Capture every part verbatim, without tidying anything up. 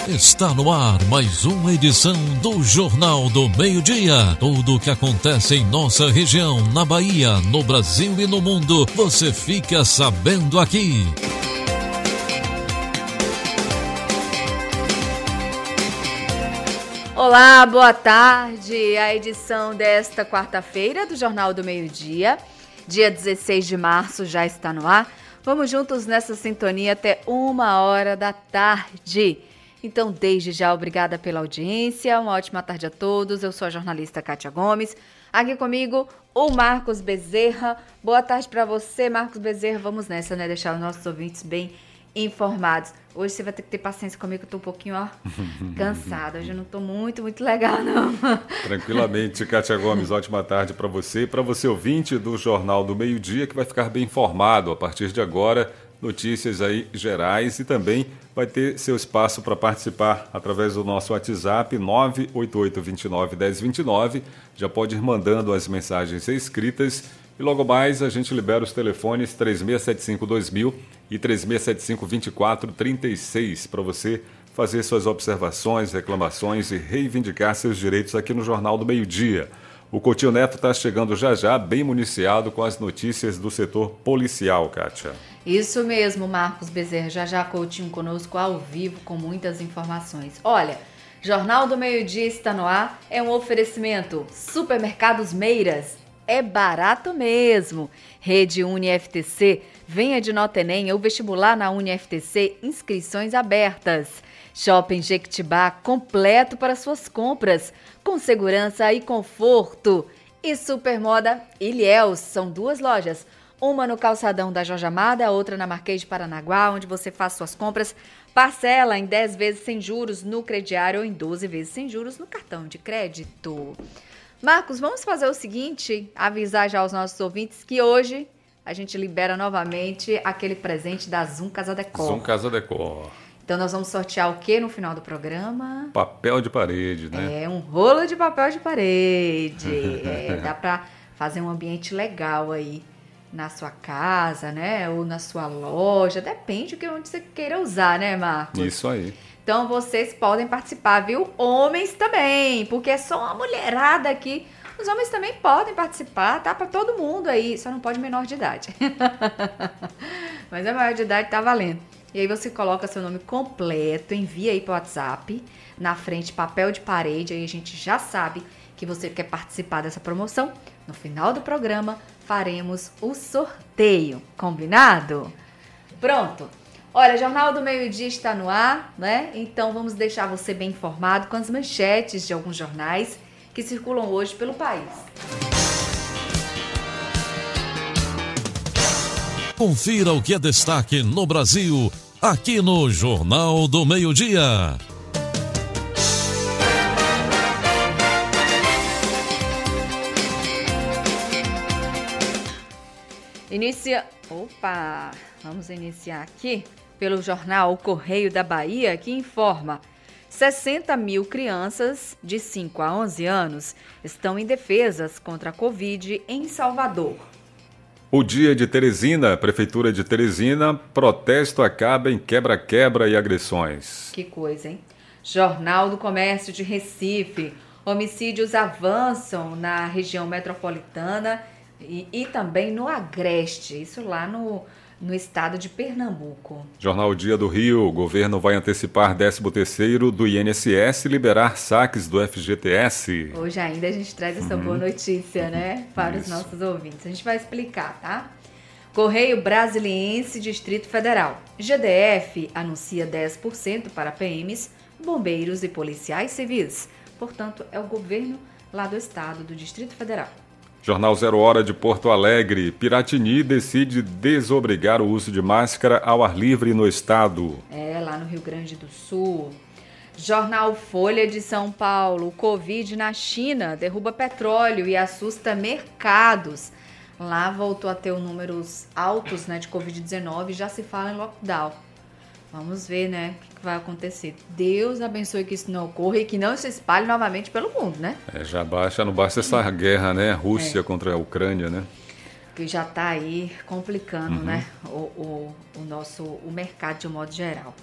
Está no ar mais uma edição do Jornal do Meio-Dia. Tudo o que acontece em nossa região, na Bahia, no Brasil e no mundo, você fica sabendo aqui. Olá, boa tarde. A edição desta quarta-feira do Jornal do Meio-Dia, dia dezesseis de março, já está no ar. Vamos juntos nessa sintonia até uma hora da tarde. Então, desde já, obrigada pela audiência. Uma ótima tarde a todos. Eu sou a jornalista Kátia Gomes. Aqui comigo, o Marcos Bezerra. Boa tarde para você, Marcos Bezerra. Vamos nessa, né? Deixar os nossos ouvintes bem informados. Hoje você vai ter que ter paciência comigo, eu tô um pouquinho, ó, cansada. Hoje eu não tô muito, muito legal, não. Tranquilamente, Kátia Gomes, ótima tarde para você e para você ouvinte do Jornal do Meio-Dia, que vai ficar bem informado a partir de agora, notícias aí gerais, e também vai ter seu espaço para participar através do nosso WhatsApp nove oito oito, dois nove, um zero dois nove. Já pode ir mandando as mensagens escritas. E logo mais a gente libera os telefones três seis sete cinco dois mil e três seis sete cinco, dois quatro três seis para você fazer suas observações, reclamações e reivindicar seus direitos aqui no Jornal do Meio-Dia. O Coutinho Neto está chegando já já, bem municiado com as notícias do setor policial, Kátia. Isso mesmo, Marcos Bezerra. Já já Coutinho conosco ao vivo com muitas informações. Olha, Jornal do Meio-Dia está no ar, é um oferecimento Supermercados Meiras. É barato mesmo. Rede UniFTC, venha de Nota Enem ou vestibular na UniFTC, inscrições abertas. Shopping Jequitibá, completo para suas compras, com segurança e conforto. E Supermoda Ilhéus, são duas lojas, uma no calçadão da Jorge Amada, outra na Marquês de Paranaguá, onde você faz suas compras, parcela em dez vezes sem juros no crediário ou em doze vezes sem juros no cartão de crédito. Marcos, vamos fazer o seguinte, avisar já aos nossos ouvintes que hoje a gente libera novamente aquele presente da Zoom Casa Decor. Zoom Casa Decor. Então nós vamos sortear o que no final do programa? Papel de parede, né? É, um rolo de papel de parede. É, dá para fazer um ambiente legal aí na sua casa, né? Ou na sua loja, depende de onde você queira usar, né, Marcos? Isso aí. Então, vocês podem participar, viu? Homens também, porque é só uma mulherada aqui. Os homens também podem participar, tá? Para todo mundo aí, só não pode menor de idade. Mas a maior de idade tá valendo. E aí você coloca seu nome completo, envia aí pro WhatsApp, na frente papel de parede, aí a gente já sabe que você quer participar dessa promoção. No final do programa, faremos o sorteio, combinado? Pronto! Olha, o Jornal do Meio-Dia está no ar, né? Então vamos deixar você bem informado com as manchetes de alguns jornais que circulam hoje pelo país. Confira o que é destaque no Brasil, aqui no Jornal do Meio-Dia. Inicia... Opa! Vamos iniciar aqui pelo jornal O Correio da Bahia, que informa: sessenta mil crianças de cinco a onze anos estão indefesas contra a Covid em Salvador. O dia de Teresina, Prefeitura de Teresina, protesto acaba em quebra-quebra e agressões. Que coisa, hein? Jornal do Comércio de Recife: homicídios avançam na região metropolitana e, e também no Agreste, isso lá no... no estado de Pernambuco. Jornal Dia do Rio, o governo vai antecipar décimo terceiro do I N S S e liberar saques do F G T S. Hoje ainda a gente traz essa uhum. boa notícia, né, para Isso. os nossos ouvintes. A gente vai explicar, tá? Correio Brasiliense, Distrito Federal. G D F anuncia dez por cento para P Ms, bombeiros e policiais civis. Portanto, é o governo lá do estado, do Distrito Federal. Jornal Zero Hora de Porto Alegre. Piratini decide desobrigar o uso de máscara ao ar livre no estado. É, lá no Rio Grande do Sul. Jornal Folha de São Paulo. Covid na China derruba petróleo e assusta mercados. Lá voltou a ter os números altos, né, de covid dezenove, já se fala em lockdown. Vamos ver, né, o que vai acontecer. Deus abençoe que isso não ocorra e que não se espalhe novamente pelo mundo, né? É, já baixa, não basta essa guerra, né, Rússia é. contra a Ucrânia, né? Que já está aí complicando, uhum. né, o, o, o nosso o mercado de um modo geral.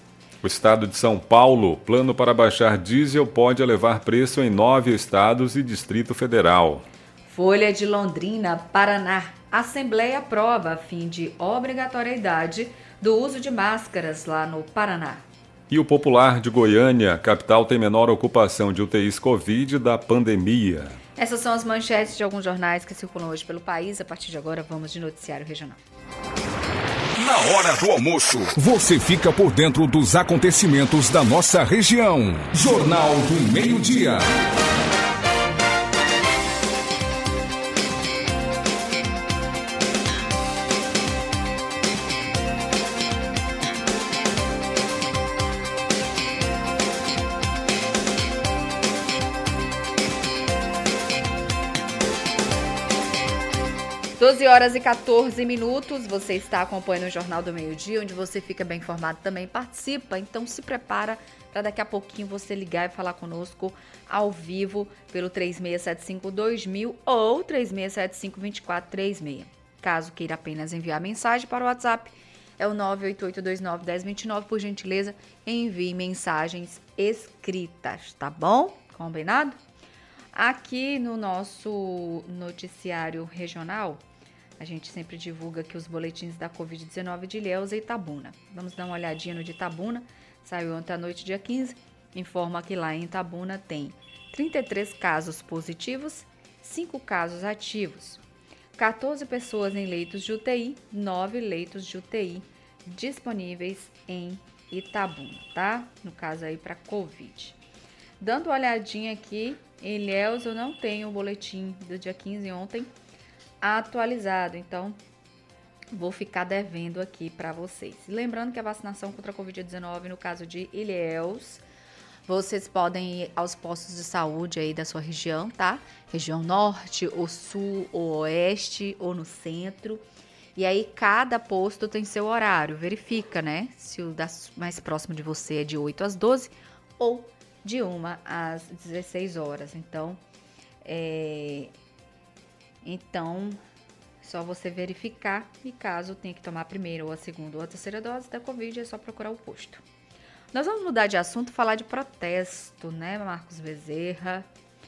O estado de São Paulo, plano para baixar diesel pode elevar preço em nove estados e Distrito Federal. Folha de Londrina, Paraná. Assembleia aprova fim de obrigatoriedade do uso de máscaras lá no Paraná. E o Popular de Goiânia, capital tem menor ocupação de U T Is Covid da pandemia. Essas são as manchetes de alguns jornais que circulam hoje pelo país. A partir de agora, vamos de noticiário regional. Na hora do almoço, você fica por dentro dos acontecimentos da nossa região. Jornal do Meio-Dia. doze horas e quatorze minutos, você está acompanhando o Jornal do Meio-Dia, onde você fica bem informado também, participa, então se prepara para daqui a pouquinho você ligar e falar conosco ao vivo pelo três seis sete cinco dois mil ou três seis sete cinco dois quatro três seis. Caso queira apenas enviar mensagem para o WhatsApp, é o nove oito oito dois nove um zero dois nove, por gentileza, envie mensagens escritas, tá bom? Combinado? Aqui no nosso noticiário regional, a gente sempre divulga aqui os boletins da covid dezenove de Ilhéus e Itabuna. Vamos dar uma olhadinha no de Itabuna. Saiu ontem à noite, dia quinze. Informa que lá em Itabuna tem trinta e três casos positivos, cinco casos ativos, quatorze pessoas em leitos de U T I, nove leitos de U T I disponíveis em Itabuna, tá? No caso aí para Covid. Dando uma olhadinha aqui, em Ilhéus eu não tenho o boletim do dia quinze ontem atualizado, então vou ficar devendo aqui para vocês. Lembrando que a vacinação contra a covid dezenove, no caso de Ilhéus, vocês podem ir aos postos de saúde aí da sua região, tá? Região norte, ou sul, ou oeste, ou no centro. E aí cada posto tem seu horário, verifica, né? Se o mais próximo de você é de oito às doze ou de uma às dezesseis horas. Então, é... Então, só você verificar e caso tenha que tomar a primeira ou a segunda ou a terceira dose da Covid, é só procurar o posto. Nós vamos mudar de assunto, falar de protesto, né, Marcos Bezerra?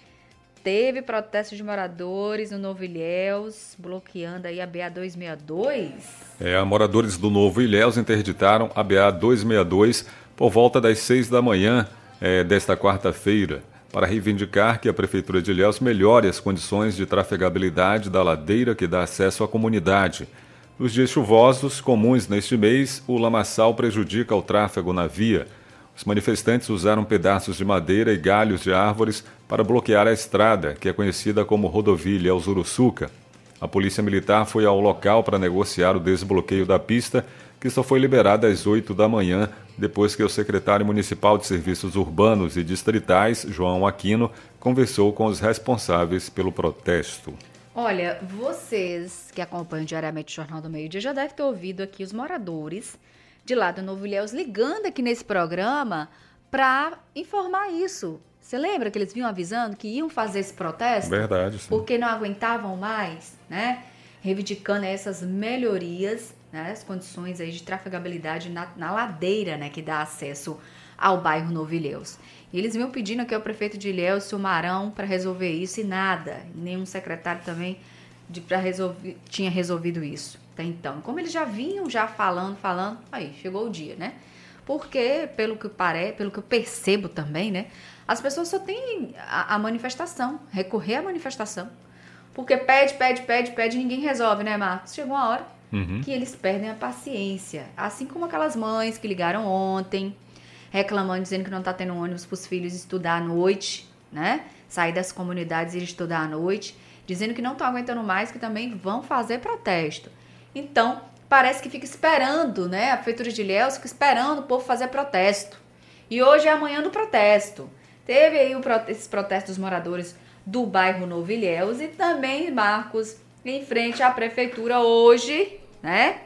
Teve protesto de moradores no Novo Ilhéus, bloqueando aí a B A duzentos e sessenta e dois. É, moradores do Novo Ilhéus interditaram a B A duzentos e sessenta e dois por volta das seis da manhã é, desta quarta-feira, para reivindicar que a Prefeitura de Ilhéus melhore as condições de trafegabilidade da ladeira que dá acesso à comunidade. Nos dias chuvosos comuns neste mês, o lamaçal prejudica o tráfego na via. Os manifestantes usaram pedaços de madeira e galhos de árvores para bloquear a estrada, que é conhecida como Rodovia Ilhéus-Uruçuca. A Polícia Militar foi ao local para negociar o desbloqueio da pista, que só foi liberada às oito da manhã, depois que o secretário municipal de Serviços Urbanos e Distritais, João Aquino, conversou com os responsáveis pelo protesto. Olha, vocês que acompanham diariamente o Jornal do Meio-Dia já devem ter ouvido aqui os moradores de lá do Novo Ilhéus ligando aqui nesse programa para informar isso. Você lembra que eles vinham avisando que iam fazer esse protesto? Verdade, sim. Porque não aguentavam mais, né? Reivindicando essas melhorias, né? As condições aí de trafegabilidade na, na ladeira, né? Que dá acesso ao bairro Novo Ilhéus. E eles vinham pedindo aqui ao prefeito de Ilhéus, Silmarão, para resolver isso e nada. Nenhum secretário também de, pra resolver, tinha resolvido isso até então. Como eles já vinham já falando, falando, aí chegou o dia, né? Porque, pelo que parece, pelo que eu percebo também, né? As pessoas só têm a, a manifestação, recorrer à manifestação. Porque pede, pede, pede, pede e ninguém resolve, né, Marcos? Chegou uma hora uhum. que eles perdem a paciência. Assim como aquelas mães que ligaram ontem, reclamando, dizendo que não está tendo ônibus para os filhos estudar à noite, né? Sair das comunidades e ir estudar à noite, dizendo que não estão aguentando mais, que também vão fazer protesto. Então, parece que fica esperando, né? A Prefeitura de Ilhéus fica esperando o povo fazer protesto. E hoje é a manhã do protesto. Teve aí o prote- esses protestos dos moradores do bairro Novo Ilhéus e também, Marcos, em frente à Prefeitura hoje, né?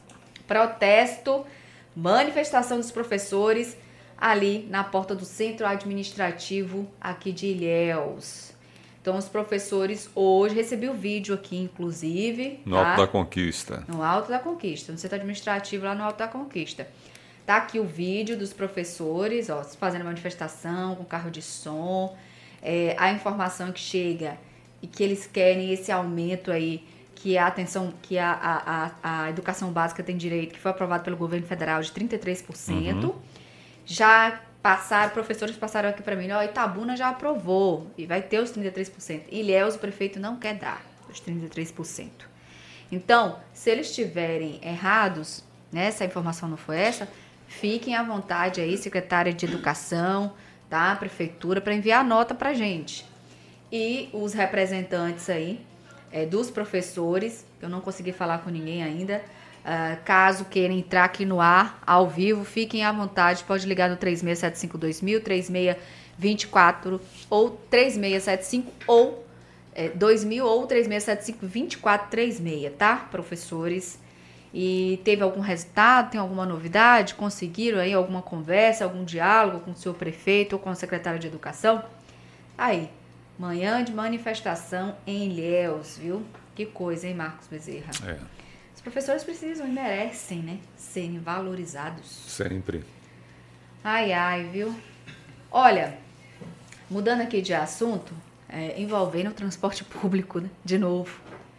Protesto, manifestação dos professores ali na porta do Centro Administrativo aqui de Ilhéus. Então, os professores hoje, recebi o vídeo aqui, inclusive. No tá? Alto da Conquista. No Alto da Conquista, no Centro Administrativo lá no Alto da Conquista. Tá aqui o vídeo dos professores, ó, fazendo manifestação com carro de som. É, a informação que chega e que eles querem esse aumento aí, que a atenção, que a, a, a, a educação básica tem direito, que foi aprovado pelo governo federal, de trinta e três por cento. Uhum. Já passaram, professores passaram aqui para mim, ó, Itabuna já aprovou e vai ter os trinta e três por cento. Ilhéus, o prefeito não quer dar os trinta e três por cento. Então, se eles estiverem errados, né, se a informação não foi essa, fiquem à vontade aí, secretária de Educação, tá, prefeitura, para enviar nota pra gente. E os representantes aí, é, dos professores, eu não consegui falar com ninguém ainda, Uh, caso queiram entrar aqui no ar, ao vivo, fiquem à vontade, pode ligar no três seis sete cinco dois mil, três seis dois quatro ou três seis sete cinco ou é, dois mil ou três seis sete cinco, dois quatro três seis, tá, professores? E teve algum resultado, tem alguma novidade? Conseguiram aí alguma conversa, algum diálogo com o seu prefeito ou com o secretário de Educação? Aí, manhã de manifestação em Ilhéus, viu? Que coisa, hein, Marcos Bezerra? É. Os professores precisam e merecem, né, serem valorizados. Sempre. Ai, ai, viu? Olha, mudando aqui de assunto, é, envolvendo o transporte público, né, de novo,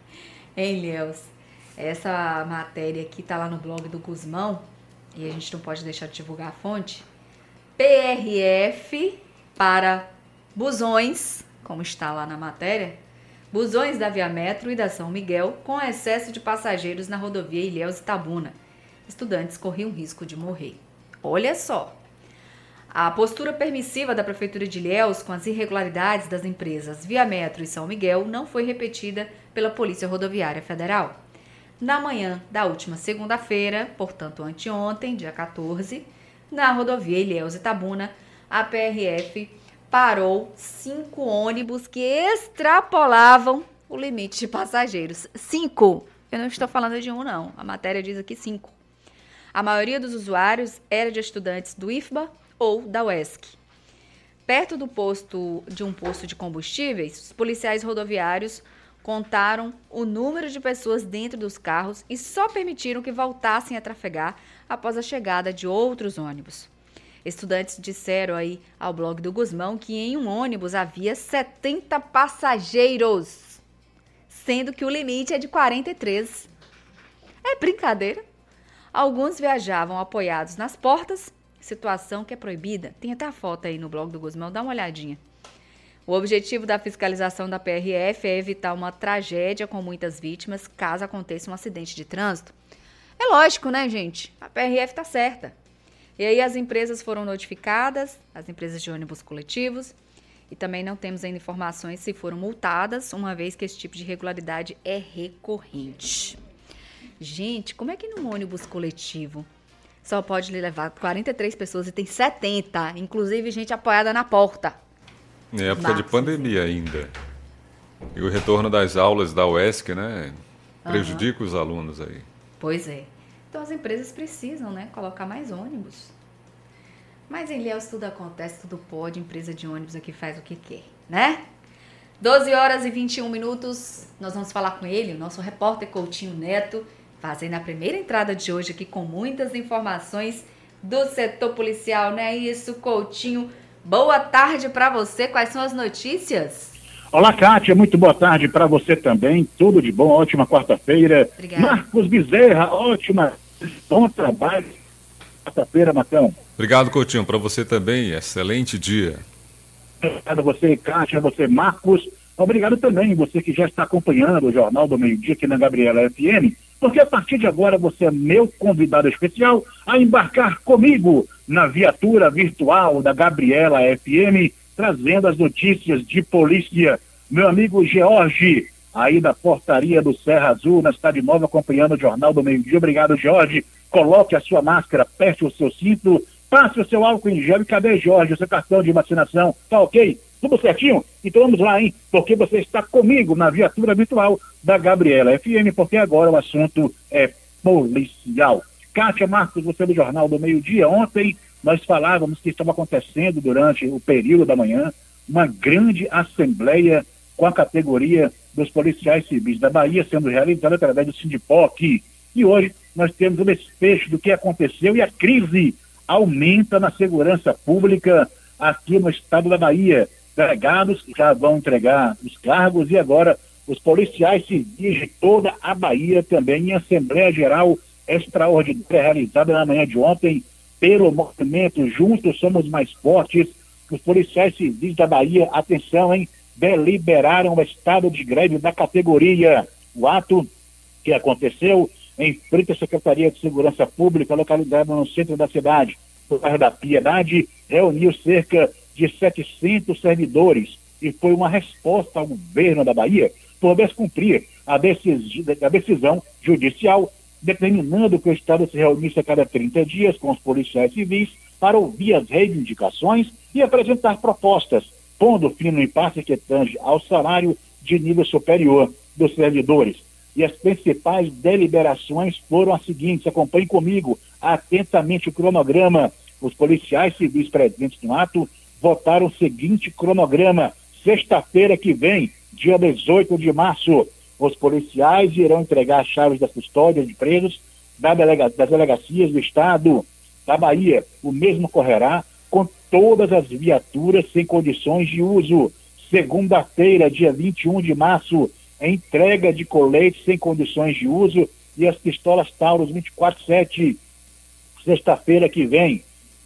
em Ilhéus. Essa matéria aqui tá lá no blog do Guzmão, e a gente não pode deixar de divulgar a fonte. P R F para busões, como está lá na matéria, busões da Via Metro e da São Miguel com excesso de passageiros na rodovia Ilhéus-Itabuna. Estudantes corriam risco de morrer. Olha só. A postura permissiva da Prefeitura de Ilhéus com as irregularidades das empresas Via Metro e São Miguel não foi repetida pela Polícia Rodoviária Federal. Na manhã da última segunda-feira, portanto anteontem, dia quatorze, na rodovia Ilhéus-Itabuna, a P R F parou cinco ônibus que extrapolavam o limite de passageiros. Cinco! Eu não estou falando de um, não. A matéria diz aqui cinco. A maioria dos usuários era de estudantes do I F B A ou da U E S C. Perto do posto de um posto de combustíveis, os policiais rodoviários contaram o número de pessoas dentro dos carros e só permitiram que voltassem a trafegar após a chegada de outros ônibus. Estudantes disseram aí ao blog do Guzmão que em um ônibus havia setenta passageiros, sendo que o limite é de quarenta e três. É brincadeira? Alguns viajavam apoiados nas portas, situação que é proibida. Tem até a foto aí no blog do Guzmão, dá uma olhadinha. O objetivo da fiscalização da P R F é evitar uma tragédia com muitas vítimas caso aconteça um acidente de trânsito. É lógico, né, gente? A P R F tá certa. E aí as empresas foram notificadas, as empresas de ônibus coletivos, e também não temos ainda informações se foram multadas, uma vez que esse tipo de irregularidade é recorrente. Gente, como é que num ônibus coletivo só pode levar quarenta e três pessoas e tem setenta, inclusive gente apoiada na porta? É época Marcos, de pandemia ainda. E o retorno das aulas da U E S C, né, prejudica uhum. os alunos aí. Pois é. Então as empresas precisam, né, colocar mais ônibus. Mas em Ilhéus tudo acontece, tudo pode, empresa de ônibus aqui faz o que quer, né? doze horas e vinte e um minutos, nós vamos falar com ele, o nosso repórter Coutinho Neto, fazendo a primeira entrada de hoje aqui com muitas informações do setor policial, não é isso, Coutinho? Boa tarde para você, quais são as notícias? Olá, Kátia, muito boa tarde para você também, tudo de bom, ótima quarta-feira. Obrigada. Marcos Bezerra, ótima, bom trabalho, quarta-feira, Matão. Obrigado, Coutinho, para você também, excelente dia. Obrigado a você, Kátia, a você, Marcos. Obrigado também você que já está acompanhando o Jornal do Meio Dia aqui na Gabriela F M, porque a partir de agora você é meu convidado especial a embarcar comigo na viatura virtual da Gabriela F M, trazendo as notícias de polícia. Meu amigo George, aí da portaria do Serra Azul, na Cidade Nova, acompanhando o Jornal do Meio Dia. Obrigado, George. Coloque a sua máscara, aperte o seu cinto, passe o seu álcool em gel. E cadê, Jorge, o seu cartão de vacinação? Tá ok? Tudo certinho? Então vamos lá, hein? Porque você está comigo na viatura virtual da Gabriela F M, porque agora o assunto é policial. Kátia, Marcos, você do Jornal do Meio Dia. Ontem nós falávamos que estava acontecendo durante o período da manhã uma grande assembleia com a categoria dos policiais civis da Bahia, sendo realizada através do Sindipoc. E hoje nós temos o desfecho do que aconteceu e a crise aumenta na segurança pública aqui no estado da Bahia. Delegados já vão entregar os cargos e agora os policiais civis de toda a Bahia também em Assembleia Geral Extraordinária realizada na manhã de ontem pelo movimento Juntos Somos Mais Fortes. Os policiais civis da Bahia, atenção, hein, deliberaram o estado de greve da categoria. O ato que aconteceu em frente à Secretaria de Segurança Pública, localizada no centro da cidade, no bairro da Piedade, reuniu cerca de setecentos servidores e foi uma resposta ao governo da Bahia por descumprir a, decis- a decisão judicial determinando que o Estado se reunisse a cada trinta dias com os policiais civis para ouvir as reivindicações e apresentar propostas, pondo fim no impasse que tange ao salário de nível superior dos servidores. E as principais deliberações foram as seguintes: acompanhe comigo atentamente o cronograma. Os policiais civis presentes no ato votaram o seguinte cronograma: sexta-feira que vem, dia dezoito de março, os policiais irão entregar as chaves das custódias de presos da delega- das delegacias do Estado da Bahia. O mesmo ocorrerá com todas as viaturas sem condições de uso. Segunda-feira, dia vinte e um de março, a entrega de coletes sem condições de uso e as pistolas Taurus vinte e quatro sete. Sexta-feira que vem,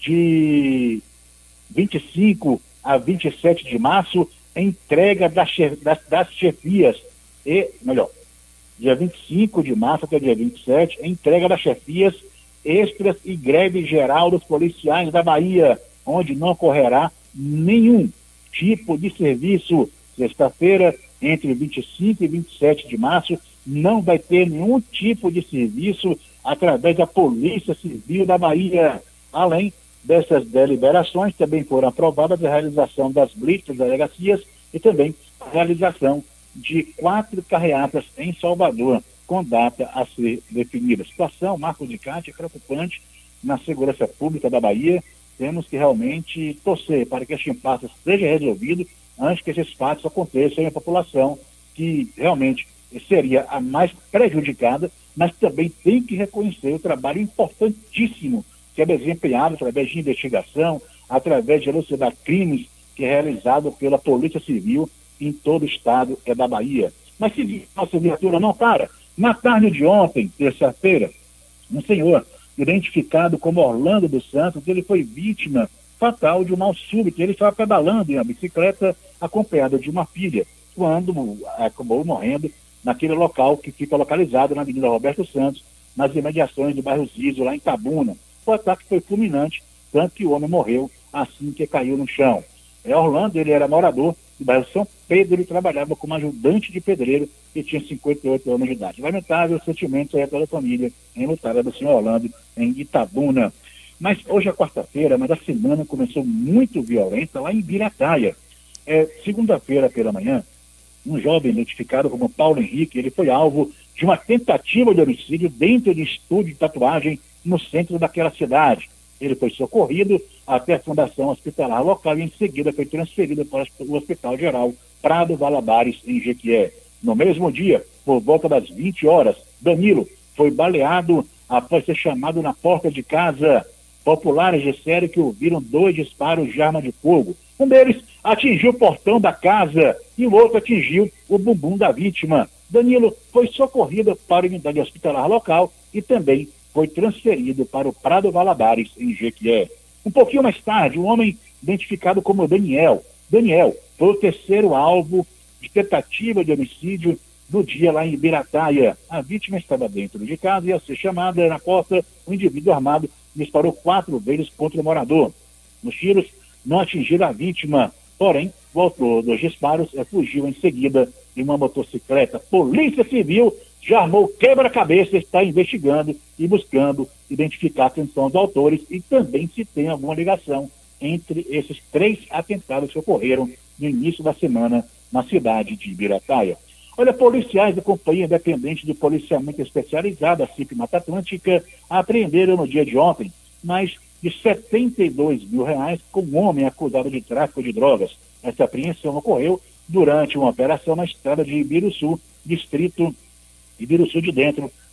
de vinte e cinco a vinte e sete de março, a entrega das, chef, das, das chefias, e, melhor, dia vinte e cinco de março até dia vinte e sete, a entrega das chefias, extras e greve geral dos policiais da Bahia, onde não ocorrerá nenhum tipo de serviço. Sexta-feira, entre vinte e cinco e vinte e sete de março, não vai ter nenhum tipo de serviço através da Polícia Civil da Bahia. Além dessas deliberações, também foram aprovadas a realização das blitz das delegacias e também a realização de quatro carreatas em Salvador, com data a ser definida. A situação, Marcos de Cátia, é preocupante na segurança pública da Bahia. Temos que realmente torcer para que este impasse seja resolvido antes que esses fatos aconteçam em a população, que realmente seria a mais prejudicada, mas também tem que reconhecer o trabalho importantíssimo que é desempenhado através de investigação, através de elucidar crimes, que é realizado pela Polícia Civil em todo o estado é da Bahia. Mas se nossa viatura não para, na tarde de ontem, terça-feira, um senhor identificado como Orlando dos Santos, ele foi vítima fatal de um mal súbito. Ele estava pedalando em uma bicicleta acompanhado de uma filha, quando acabou morrendo naquele local que fica localizado na Avenida Roberto Santos, nas imediações do bairro Zizo, lá em Itabuna. O ataque foi fulminante, tanto que o homem morreu assim que caiu no chão. É, Orlando, ele era morador do bairro São Pedro, ele trabalhava como ajudante de pedreiro e tinha cinquenta e oito anos de idade. Lamentável o sentimento aí pela família enlutada do senhor Orlando em Itabuna. Mas hoje é quarta-feira, mas a semana começou muito violenta lá em Ibirataia. É, segunda-feira pela manhã, um jovem identificado como Paulo Henrique, ele foi alvo de uma tentativa de homicídio dentro de estúdio de tatuagem no centro daquela cidade. Ele foi socorrido até a Fundação Hospitalar local e em seguida foi transferido para o Hospital Geral Prado Valadares, em Jequié. No mesmo dia, por volta das vinte horas, Danilo foi baleado após ser chamado na porta de casa. Populares disseram que ouviram dois disparos de arma de fogo. Um deles atingiu o portão da casa e o outro atingiu o bumbum da vítima. Danilo foi socorrido para a unidade hospitalar local e também foi transferido para o Prado Valadares, em Jequié. Um pouquinho mais tarde, um homem identificado como Daniel. Daniel foi o terceiro alvo de tentativa de homicídio do dia lá em Ibirataia. A vítima estava dentro de casa e, ao ser chamada na porta, o indivíduo armado disparou quatro vezes contra o morador. Os tiros não atingiram a vítima, porém, o autor dos disparos fugiu em seguida em uma motocicleta. Polícia Civil já armou quebra-cabeça, está investigando e buscando identificar quem são os autores e também se tem alguma ligação entre esses três atentados que ocorreram no início da semana na cidade de Ibirataia. Olha, policiais da Companhia Independente de Policiamento Especializado, a C I P Mata Atlântica, apreenderam no dia de ontem mais de setenta e dois mil reais com um homem acusado de tráfico de drogas. Essa apreensão ocorreu durante uma operação na estrada de Ibiruçu, distrito Ibiruçu de Dentro,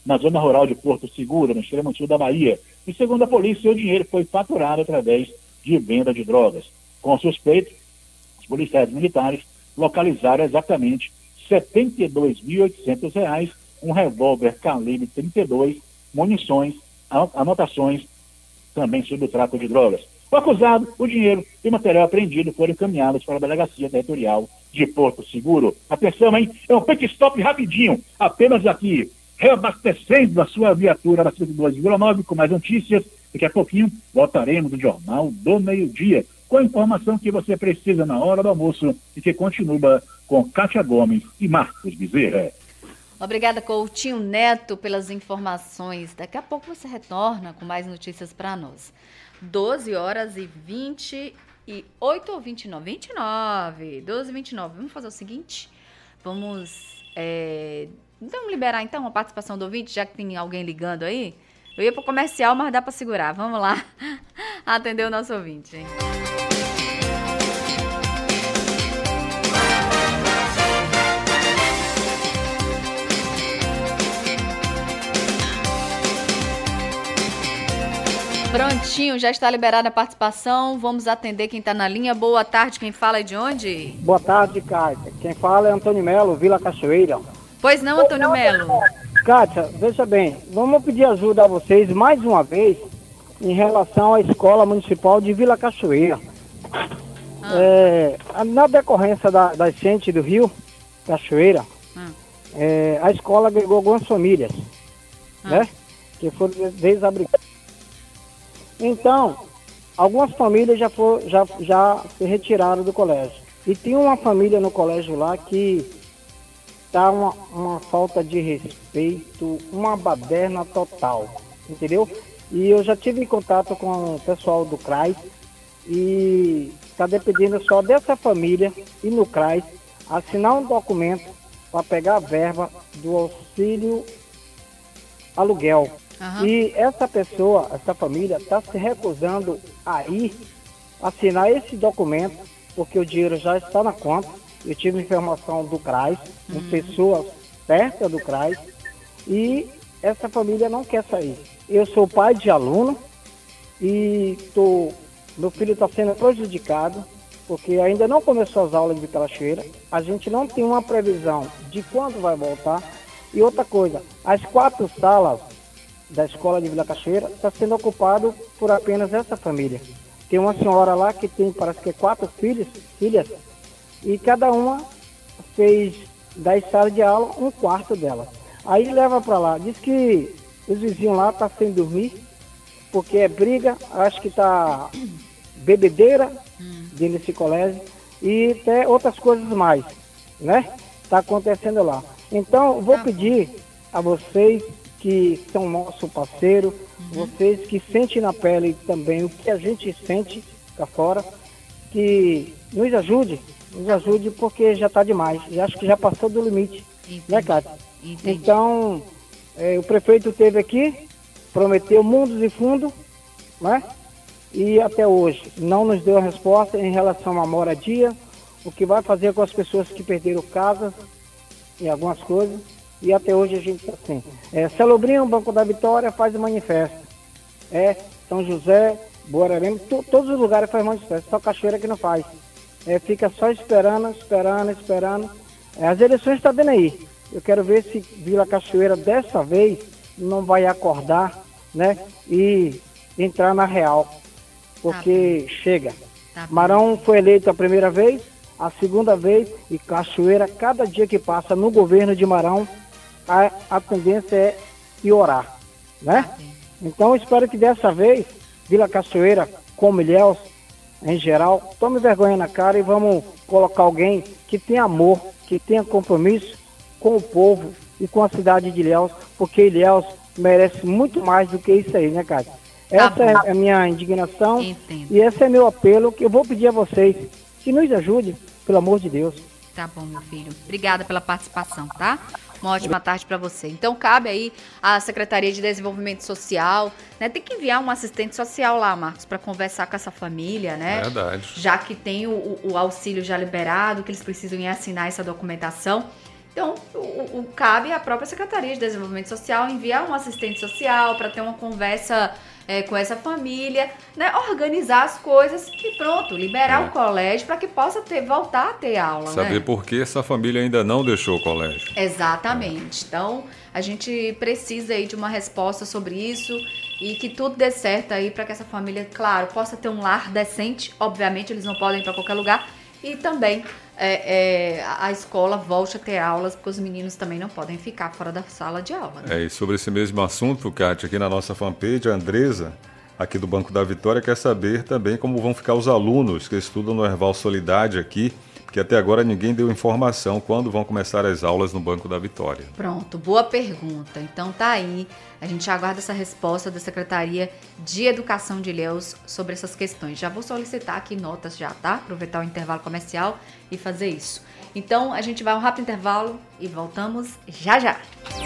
na zona rural de Porto Seguro, no extremo sul da Bahia. E segundo a polícia, o dinheiro foi faturado através de venda de drogas. Com o suspeito, os policiais militares localizaram exatamente setenta e dois mil e oitocentos reais, um revólver calibre trinta e dois, munições, anotações também sobre o tráfico de drogas. O acusado, o dinheiro e o material apreendido foram encaminhados para a Delegacia Territorial de Porto Seguro. Atenção, hein? É um pit stop rapidinho, apenas aqui, reabastecendo a sua viatura na cento e dois vírgula nove com mais notícias. Daqui a pouquinho voltaremos no Jornal do Meio-Dia, com a informação que você precisa na hora do almoço e que continua com Kátia Gomes e Marcos Bezerra. Obrigada, Coutinho Neto, pelas informações. Daqui a pouco você retorna com mais notícias para nós. doze horas e vinte e oito ou vinte e nove? vinte e nove. doze e vinte e nove. Vamos fazer o seguinte? Vamos, é, vamos liberar então a participação do ouvinte, já que tem alguém ligando aí. Eu ia para o comercial, mas dá para segurar. Vamos lá atender o nosso ouvinte, hein? Prontinho, já está liberada a participação. Vamos atender quem está na linha. Boa tarde, quem fala é de onde? Boa tarde, Kátia. Quem fala é Antônio Melo, Vila Cachoeira. Pois não, Antônio Melo. Kátia, veja bem, vamos pedir ajuda a vocês mais uma vez em relação à Escola Municipal de Vila Cachoeira. Ah. É, na decorrência da, da enchente do rio Cachoeira, ah. é, a escola agregou algumas famílias, ah. né, que foram desabrigadas. Então, algumas famílias já, for, já, já se retiraram do colégio. E tem uma família no colégio lá que está uma, uma falta de respeito, uma baderna total, entendeu? E eu já tive contato com o pessoal do C R A S e está dependendo só dessa família e no C R A S assinar um documento para pegar a verba do auxílio aluguel. Uhum. E essa pessoa, essa família, está se recusando a ir assinar esse documento, porque o dinheiro já está na conta. Eu tive informação do C R A S, uhum. com pessoas perto do C R A S, e essa família não quer sair. Eu sou pai de aluno e tô, meu filho está sendo prejudicado, porque ainda não começou as aulas de Cachoeira. A gente não tem uma previsão de quando vai voltar. E outra coisa, as quatro salas da escola de Vila Cachoeira está sendo ocupado por apenas essa família. Tem uma senhora lá que tem, parece que quatro filhos, filhas, e cada uma fez das salas de aula um quarto dela. Aí leva para lá, diz que os vizinhos lá estão sem dormir, porque é briga, acho que está bebedeira dentro desse colégio e até outras coisas mais, né? Está acontecendo lá. Então, vou pedir a vocês que são nosso parceiro, uhum. vocês que sentem na pele também o que a gente sente cá fora, que nos ajude, nos ajude porque já está demais, já acho que já passou do limite, Entendi. né, Cátia? Entendi. Então, é, o prefeito esteve aqui, prometeu mundos e fundos, né? E até hoje não nos deu a resposta em relação à moradia, o que vai fazer com as pessoas que perderam casas e algumas coisas. E até hoje a gente está assim. É, Celobrinho, Banco da Vitória faz o manifesto. É, São José, Borarema, to, todos os lugares fazem manifesto, só Cachoeira que não faz. É, fica só esperando, esperando, esperando. É, as eleições estão vindo aí. Eu quero ver se Vila Cachoeira dessa vez não vai acordar, né? E entrar na real. Porque tá chega. Tá Marão foi eleito a primeira vez, a segunda vez, e Cachoeira, cada dia que passa no governo de Marão, a, a tendência é piorar, né? Então eu espero que dessa vez, Vila Cachoeira, como Ilhéus, em geral, tome vergonha na cara e vamos colocar alguém que tenha amor, que tenha compromisso com o povo e com a cidade de Ilhéus, porque Ilhéus merece muito mais do que isso aí, né, Cátia? Essa tá é a minha indignação. Entendo. E esse é meu apelo que eu vou pedir a vocês, que nos ajude, pelo amor de Deus. Tá bom, meu filho. Obrigada pela participação, tá? Uma ótima tarde para você. Então, cabe aí à Secretaria de Desenvolvimento Social, né? Tem que enviar um assistente social lá, Marcos, para conversar com essa família, né? Verdade. Já que tem o, o auxílio já liberado, que eles precisam ir assinar essa documentação. Então, o, o, cabe à própria Secretaria de Desenvolvimento Social enviar um assistente social para ter uma conversa é, com essa família, né? Organizar as coisas e pronto, liberar é. o colégio para que possa ter, voltar a ter aula. Saber né? por que essa família ainda não deixou o colégio. Exatamente. É. Então, a gente precisa aí de uma resposta sobre isso e que tudo dê certo aí para que essa família, claro, possa ter um lar decente. Obviamente, eles não podem ir para qualquer lugar. E também é, é, a escola volte a ter aulas, porque os meninos também não podem ficar fora da sala de aula. Né? É, e sobre esse mesmo assunto, Kátia, aqui na nossa fanpage, a Andresa, aqui do Banco da Vitória, quer saber também como vão ficar os alunos que estudam no Erval Solidade aqui, porque até agora ninguém deu informação quando vão começar as aulas no Banco da Vitória. Pronto, boa pergunta. Então tá aí, a gente aguarda essa resposta da Secretaria de Educação de Ilhéus sobre essas questões. Já vou solicitar aqui notas já, tá? Aproveitar o intervalo comercial e fazer isso. Então a gente vai a um rápido intervalo e voltamos já já.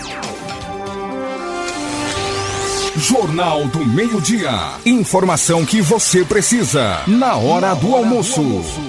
Jornal do Meio-Dia. Informação que você precisa na hora do almoço.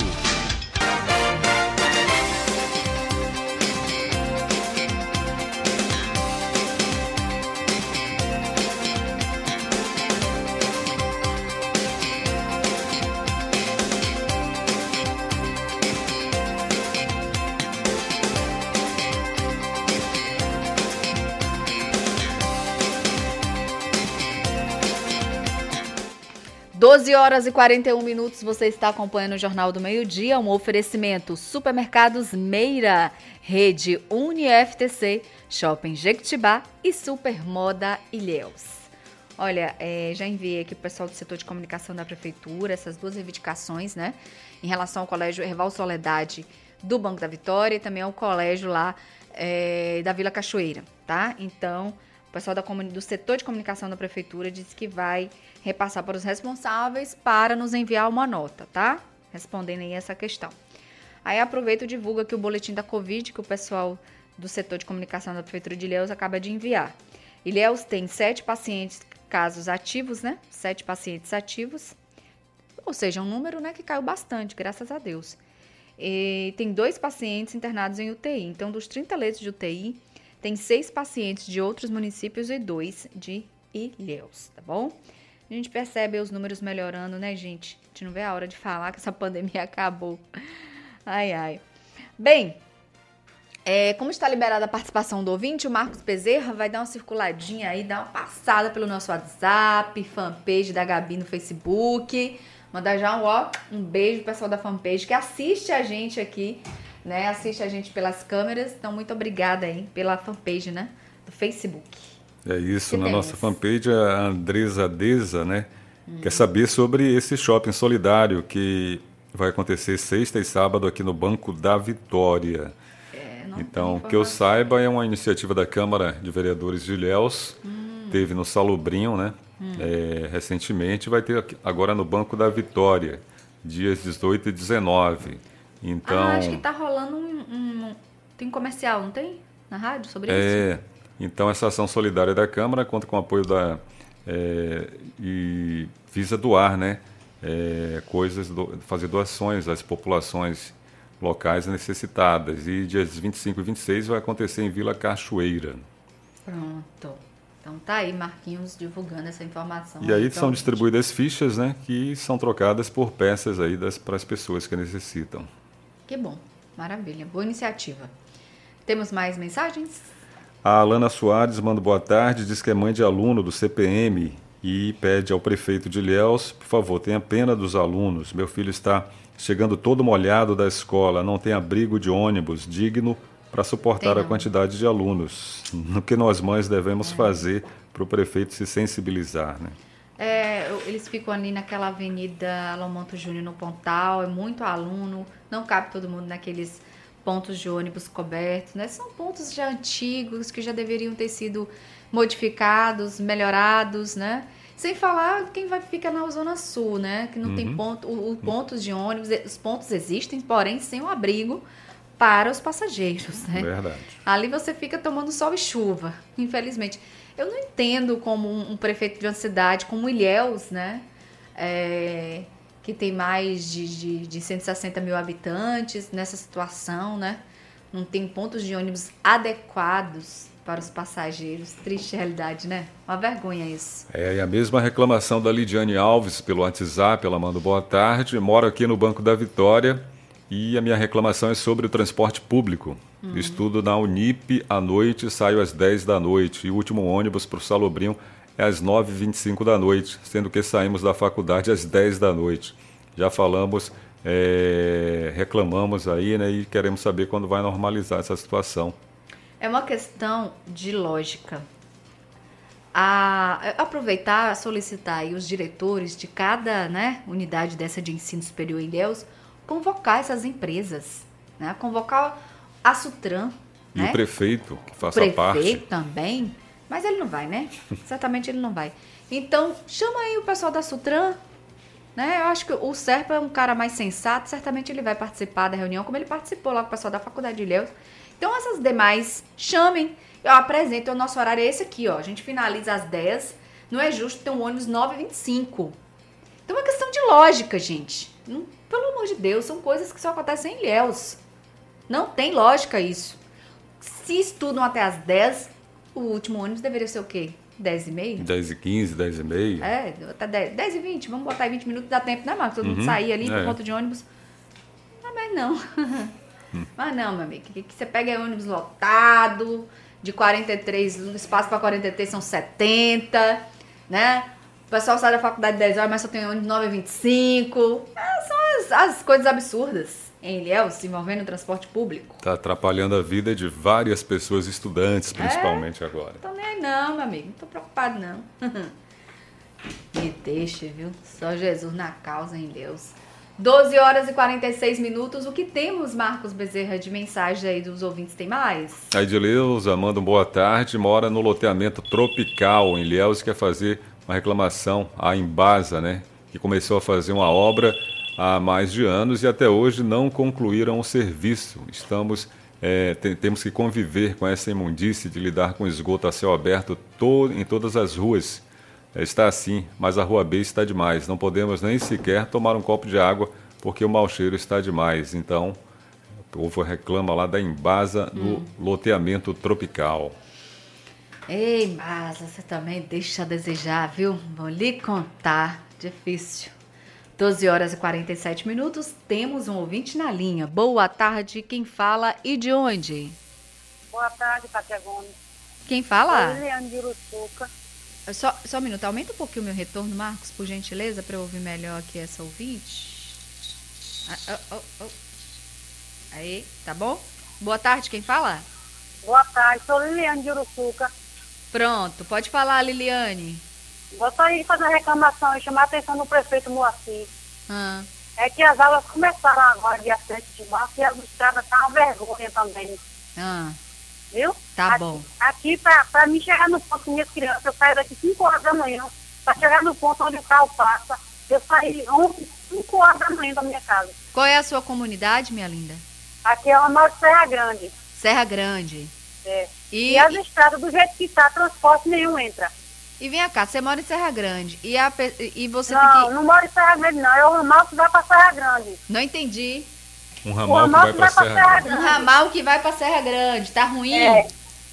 doze horas e quarenta e um minutos, você está acompanhando o Jornal do Meio-Dia, um oferecimento Supermercados Meira, Rede UniFTC, Shopping Jequitibá e Supermoda Ilhéus. Olha, é, já enviei aqui para o pessoal do setor de comunicação da Prefeitura essas duas reivindicações, né? Em relação ao Colégio Erval Soledade do Banco da Vitória e também ao colégio lá é, da Vila Cachoeira, tá? Então, o pessoal da, do setor de comunicação da Prefeitura disse que vai repassar para os responsáveis para nos enviar uma nota, tá? Respondendo aí essa questão. Aí aproveito e divulgo aqui o boletim da Covid que o pessoal do setor de comunicação da Prefeitura de Ilhéus acaba de enviar. Ilhéus tem sete pacientes, casos ativos, né? Sete pacientes ativos, ou seja, um número, né, que caiu bastante, graças a Deus. E tem dois pacientes internados em U T I. Então, dos trinta leitos de U T I, tem seis pacientes de outros municípios e dois de Ilhéus, tá bom? A gente percebe os números melhorando, né, gente? A gente não vê a hora de falar que essa pandemia acabou. Ai, ai. Bem, é, como está liberada a participação do ouvinte, o Marcos Bezerra vai dar uma circuladinha aí, dar uma passada pelo nosso WhatsApp, fanpage da Gabi no Facebook. Mandar já um, ó, um beijo pro pessoal da fanpage que assiste a gente aqui, né? Assiste a gente pelas câmeras. Então, muito obrigada aí pela fanpage, né? Do Facebook. É isso, que na temos? Nossa fanpage, a Andresa Deza, né? Hum. Quer saber sobre esse shopping solidário que vai acontecer sexta e sábado aqui no Banco da Vitória. É, não então, que eu saiba, é uma iniciativa da Câmara de Vereadores de Ilhéus. Hum. Teve no Salobrinho, né? Hum. É, recentemente, vai ter agora no Banco da Vitória, dias dezoito e dezenove. Então, ah, acho que tá rolando um, um... Tem um comercial, não tem? Na rádio sobre é, isso? É. Então, essa ação solidária da Câmara conta com o apoio da... É, e visa doar, né? É, coisas, do, fazer doações às populações locais necessitadas. E dias vinte e cinco e vinte e seis vai acontecer em Vila Cachoeira. Pronto. Então tá aí, Marquinhos, divulgando essa informação. E aí então, são distribuídas fichas, né? Que são trocadas por peças aí das, para as pessoas que necessitam. Que bom. Maravilha. Boa iniciativa. Temos mais mensagens? A Alana Soares manda boa tarde, diz que é mãe de aluno do C P M e pede ao prefeito de Ilhéus, por favor, tenha pena dos alunos. Meu filho está chegando todo molhado da escola, não tem abrigo de ônibus digno para suportar a quantidade de alunos. No que nós mães devemos é. fazer para o prefeito se sensibilizar, né? É, eles ficam ali naquela avenida Lomonto Júnior no Pontal, é muito aluno, não cabe todo mundo naqueles pontos de ônibus cobertos, né? São pontos já antigos que já deveriam ter sido modificados, melhorados, né? Sem falar quem vai ficar na Zona Sul, né? Que não uhum. tem ponto, o, o pontos de ônibus, os pontos existem, porém sem o abrigo para os passageiros, né? Verdade. Ali você fica tomando sol e chuva, infelizmente. Eu não entendo como um, um prefeito de uma cidade como Ilhéus, né? É, que tem mais de, de, de cento e sessenta mil habitantes nessa situação, né? não tem pontos de ônibus adequados para os passageiros. Triste realidade, né? Uma vergonha isso. É, e a mesma reclamação da Lidiane Alves pelo WhatsApp, ela manda boa tarde, moro aqui no Banco da Vitória e a minha reclamação é sobre o transporte público. Uhum. Estudo na Unip à noite, saio às dez da noite e o último ônibus para o Salobrinho é às nove e vinte e cinco da noite, sendo que saímos da faculdade às dez da noite. Já falamos, é, reclamamos aí, né, e queremos saber quando vai normalizar essa situação. É uma questão de lógica. A, aproveitar, solicitar aí os diretores de cada, né, unidade dessa de ensino superior em Ilhéus, convocar essas empresas, né, convocar a Sutran. E né? o prefeito, que faça o parte. O prefeito também, mas ele não vai, né? Certamente ele não vai. Então, chama aí o pessoal da Sutran, né? Eu acho que o Serpa é um cara mais sensato, certamente ele vai participar da reunião, como ele participou lá com o pessoal da Faculdade de Ilhéus. Então, essas demais, chamem, eu apresento, o nosso horário é esse aqui, ó. A gente finaliza às dez, não é justo ter um ônibus nove e vinte e cinco. Então, é uma questão de lógica, gente. Não, pelo amor de Deus, são coisas que só acontecem em Ilhéus. Não tem lógica isso. Se estudam até às dez, o último ônibus deveria ser o quê? dez e meia? dez e quinze, dez e meia. É, até dez, dez e vinte, vamos botar aí vinte minutos, dá tempo, né, Marcos? Todo mundo Uhum, sair ali é. pro ponto de ônibus. Ah, mas não. hum. Mas não, meu amigo, que, que você pega ônibus lotado, de quarenta e três, o espaço para quarenta e três são setenta, né? O pessoal sai da faculdade dez horas, mas só tem ônibus nove e vinte e cinco. É, são as, as coisas absurdas em Ilhéus, se envolvendo o transporte público. Está atrapalhando a vida de várias pessoas, estudantes, principalmente é, agora. Não tô nem aí não, meu amigo. Não tô preocupado, não. Me deixa, viu? Só Jesus na causa, em Deus. doze horas e quarenta e seis minutos. O que temos, Marcos Bezerra, de mensagem aí dos ouvintes? Tem mais? A Edileuza manda um boa tarde. Mora no loteamento Tropical, em Ilhéus, quer fazer uma reclamação à Embasa, né? Que começou a fazer uma obra há mais de anos e até hoje não concluíram o serviço. Estamos, é, te, temos que conviver com essa imundície de lidar com esgoto a céu aberto to, em todas as ruas. É, está assim, mas a Rua B está demais. Não podemos nem sequer tomar um copo de água porque o mau cheiro está demais. Então, o povo reclama lá da Embasa do hum. loteamento Tropical. Ei, Embasa, você também deixa a desejar, viu? Vou lhe contar. Difícil. doze horas e quarenta e sete minutos, temos um ouvinte na linha. Boa tarde, quem fala e de onde? Boa tarde, Cátia Gomes. Quem fala? Liliane de Uruçuca. Só, só um minuto, aumenta um pouquinho o meu retorno, Marcos, por gentileza, para eu ouvir melhor aqui essa ouvinte. Ah, oh, oh, oh. Aí, tá bom? Boa tarde, quem fala? Boa tarde, sou Liliane de Uruçuca. Pronto, pode falar, Liliane. Gostaria de fazer uma reclamação e chamar a atenção do prefeito Moacir. Ah. É que as aulas começaram agora, dia sete de março, e as estradas tá uma vergonha também. Ah. Viu? Tá aqui, bom. Aqui, pra, pra mim chegar no ponto com minhas crianças, eu saio daqui cinco horas da manhã, pra chegar no ponto onde o carro passa, eu saí ontem, cinco horas da manhã da minha casa. Qual é a sua comunidade, minha linda? Aqui é uma nova Serra Grande. Serra Grande. É. E, e as estradas, do jeito que tá, transporte nenhum entra. E vem cá, você mora em Serra Grande e, a, e você não, tem que... não moro em Serra Grande, não. É o ramal que vai pra Serra Grande. Não entendi. Um ramal, ramal que vai, que vai pra, pra Serra Grande. Um ramal que vai pra Serra Grande. Tá ruim? É.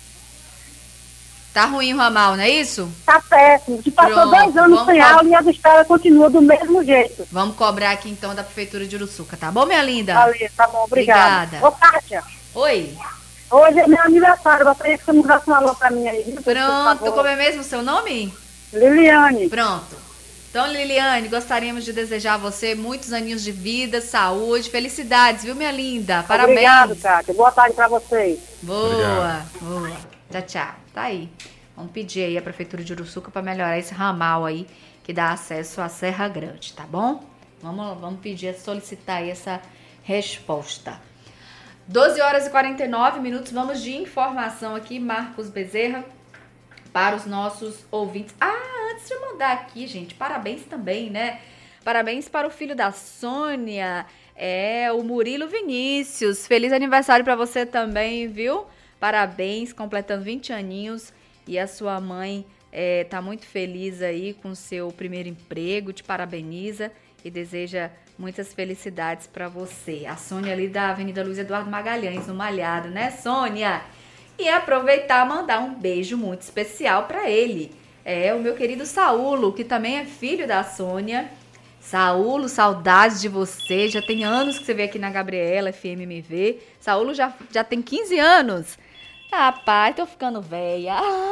Tá ruim o ramal, não é isso? Tá péssimo. Que passou Pronto, dois anos sem aula e as estradas continuam do mesmo jeito. Vamos cobrar aqui então da Prefeitura de Uruçuca, tá bom, minha linda? Valeu, tá bom, obrigada. Obrigada. Ô, Kátia. Oi. Hoje é meu aniversário, gostaria que você mudasse um alô pra mim aí. Pronto, como é mesmo o seu nome? Liliane. Pronto. Então, Liliane, gostaríamos de desejar a você muitos aninhos de vida, saúde, felicidades, viu, minha linda? Parabéns. Obrigado, Kátia. Boa tarde pra vocês. Boa, Obrigado. boa. Tchau, tchau. Tá aí. Vamos pedir aí a Prefeitura de Uruçuca para melhorar esse ramal aí que dá acesso à Serra Grande, tá bom? Vamos, vamos pedir, solicitar aí essa resposta. doze horas e quarenta e nove minutos, vamos de informação aqui, Marcos Bezerra, para os nossos ouvintes. Ah, antes de eu mandar aqui, gente, parabéns também, né? Parabéns para o filho da Sônia, é o Murilo Vinícius. Feliz aniversário para você também, viu? Parabéns, completando vinte aninhos. E a sua mãe é, tá muito feliz aí com o seu primeiro emprego, te parabeniza e deseja muitas felicidades para você. A Sônia ali da Avenida Luiz Eduardo Magalhães, no Malhado, né, Sônia? E aproveitar e mandar um beijo muito especial para ele. É o meu querido Saulo, que também é filho da Sônia. Saulo, saudades de você. Já tem anos que você veio aqui na Gabriela F M M V. Saulo já, já tem quinze anos. Rapaz, tô ficando velha.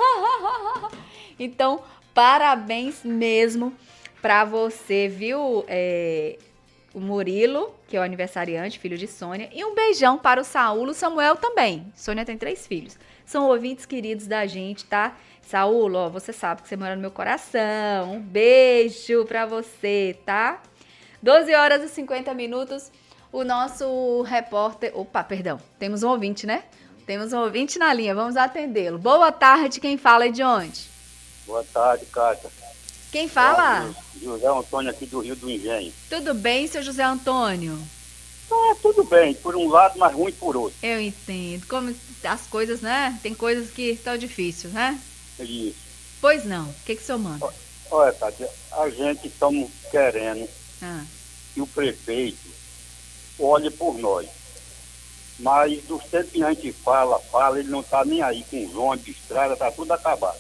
Então, parabéns mesmo pra você, viu? É, o Murilo, que é o aniversariante, filho de Sônia. E um beijão para o Saulo, Samuel também. Sônia tem três filhos. São ouvintes queridos da gente, tá? Saulo, ó, você sabe que você mora no meu coração. Um beijo pra você, tá? doze horas e cinquenta minutos. O nosso repórter... Opa, perdão. Temos um ouvinte, né? Temos um ouvinte na linha. Vamos atendê-lo. Boa tarde. Quem fala é de onde? Boa tarde, Cátia. Quem fala? José Antônio aqui do Rio do Engenho. Tudo bem, seu José Antônio? Ah, tudo bem. Por um lado, mas ruim por outro. Eu entendo. Como as coisas, né? Tem coisas que estão difíceis, né? Isso. Pois não. O que que o senhor manda? Olha, Cátia, a gente estamos querendo Ah. que o prefeito olhe por nós. Mas dos tempos que a gente fala, fala, ele não está nem aí com os ônibus, estrada, está tudo acabado.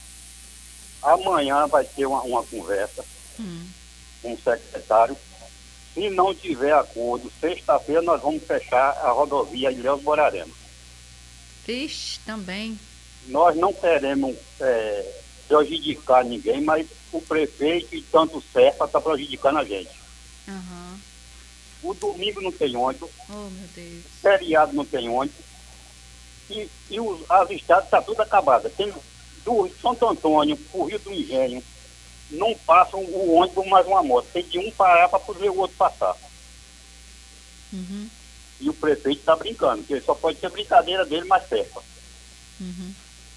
Amanhã vai ter uma, uma conversa Hum. com o secretário. Se não tiver acordo, sexta-feira nós vamos fechar a rodovia Ilhéus Borarema. Vixe, também. Nós não queremos é, prejudicar ninguém, mas o prefeito e tanto Serpa está prejudicando a gente. Aham. O domingo não tem ônibus, Oh, meu Deus. feriado não tem ônibus, e, e os, as estradas estão tudo acabadas. Tem do Santo Antônio para o Rio do Engenho, não passam o ônibus mais uma moto. Tem de um parar para poder o outro passar. Uhum. E o prefeito está brincando, porque só pode ser brincadeira dele, mas Serpa. Uhum.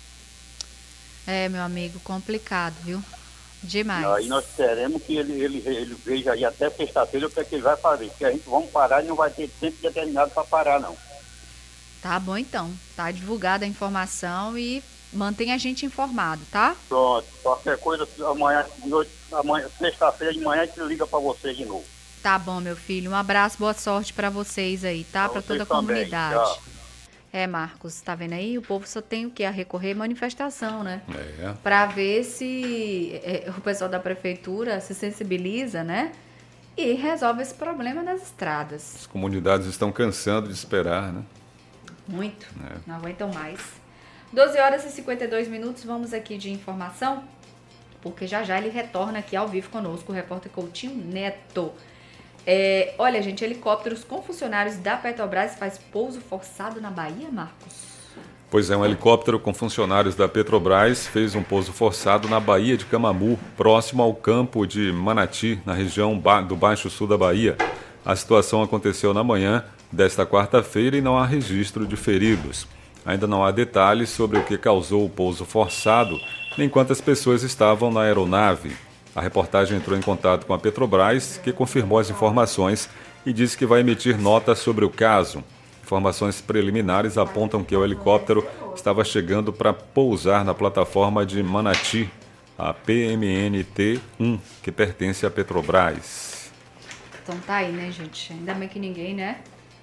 É, meu amigo, complicado, viu? Demais. Aí nós queremos que ele, ele, ele veja aí até sexta-feira o que é que ele vai fazer. Porque a gente vamos parar e não vai ter tempo determinado para parar, não. Tá bom, então. Tá divulgada a informação e mantém a gente informado, tá? Pronto. Qualquer coisa, amanhã, de noite, amanhã sexta-feira de manhã, a gente liga para vocês de novo. Tá bom, meu filho. Um abraço, boa sorte pra vocês aí, tá? Pra Pra toda a vocês também. comunidade. Tchau. É, Marcos, tá vendo aí? O povo só tem o que? A recorrer manifestação, né? É. Pra ver se é, o pessoal da prefeitura se sensibiliza, né? E resolve esse problema das estradas. As comunidades estão cansando de esperar, né? Muito. É. Não aguentam mais. doze horas e cinquenta e dois minutos. Vamos aqui de informação, porque já já ele retorna aqui ao vivo conosco, o repórter Coutinho Neto. É, olha, gente, helicópteros com funcionários da Petrobras faz pouso forçado na Bahia, Marcos? Pois é, um helicóptero com funcionários da Petrobras fez um pouso forçado na Baía de Camamu, próximo ao campo de Manati, na região ba- do Baixo Sul da Bahia. A situação aconteceu na manhã desta quarta-feira e não há registro de feridos. Ainda não há detalhes sobre o que causou o pouso forçado, nem quantas pessoas estavam na aeronave. A reportagem entrou em contato com a Petrobras, que confirmou as informações e disse que vai emitir nota sobre o caso. Informações preliminares apontam que o helicóptero estava chegando para pousar na plataforma de Manati, a P M N T um, que pertence à Petrobras. Então tá aí, né, gente? Ainda bem que ninguém, né?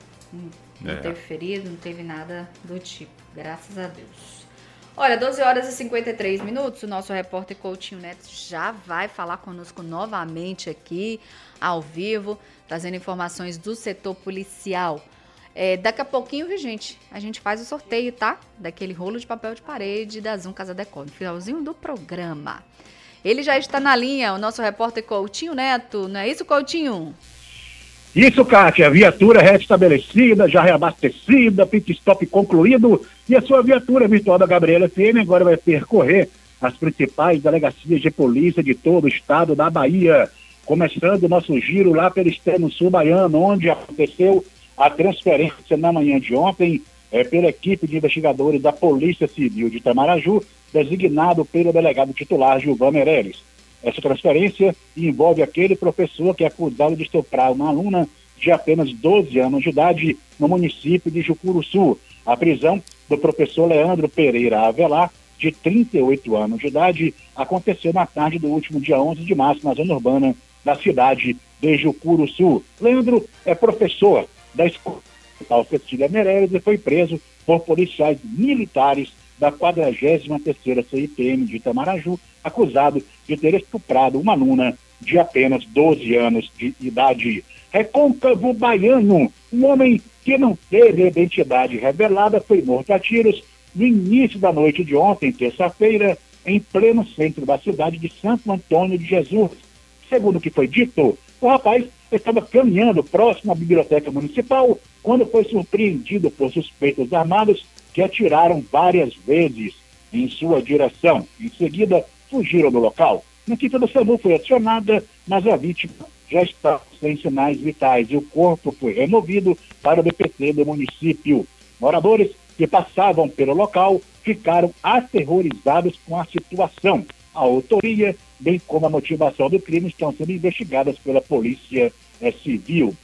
Não É. teve ferido, não teve nada do tipo. Graças a Deus. Olha, doze horas e cinquenta e três minutos, o nosso repórter Coutinho Neto já vai falar conosco novamente aqui, ao vivo, trazendo informações do setor policial. É, daqui a pouquinho, viu, gente, a gente faz o sorteio, tá? Daquele rolo de papel de parede da Zoom Casa Decor, no finalzinho do programa. Ele já está na linha, o nosso repórter Coutinho Neto, não é isso, Coutinho? Isso, Kátia, viatura restabelecida, já reabastecida, pit stop concluído, e a sua viatura virtual da Gabriela F M agora vai percorrer as principais delegacias de polícia de todo o estado da Bahia, começando o nosso giro lá pelo extremo sul baiano, onde aconteceu a transferência na manhã de ontem é, pela equipe de investigadores da Polícia Civil de Itamaraju, designado pelo delegado titular Gilvan Meirelles. Essa transferência envolve aquele professor que é acusado de estuprar uma aluna de apenas doze anos de idade no município de Jucuruçu. A prisão do professor Leandro Pereira Avelar, de trinta e oito anos de idade, aconteceu na tarde do último dia onze de março na zona urbana da cidade de Jucuruçu. Leandro é professor da escola Cecília Meirelles e foi preso por policiais militares da quadragésima terceira C I P M de Itamaraju, acusado de ter estuprado uma aluna de apenas doze anos de idade. Recôncavo Baiano, um homem que não teve identidade revelada, foi morto a tiros no início da noite de ontem, terça-feira, em pleno centro da cidade de Santo Antônio de Jesus. Segundo o que foi dito, o rapaz estava caminhando próximo à biblioteca municipal quando foi surpreendido por suspeitos armados que atiraram várias vezes em sua direção. Em seguida, fugiram do local. A equipe do SAMU foi acionada, mas a vítima já está sem sinais vitais e o corpo foi removido para o D P T do município. Moradores que passavam pelo local ficaram aterrorizados com a situação. A autoria, bem como a motivação do crime, estão sendo investigadas pela Polícia é, Civil.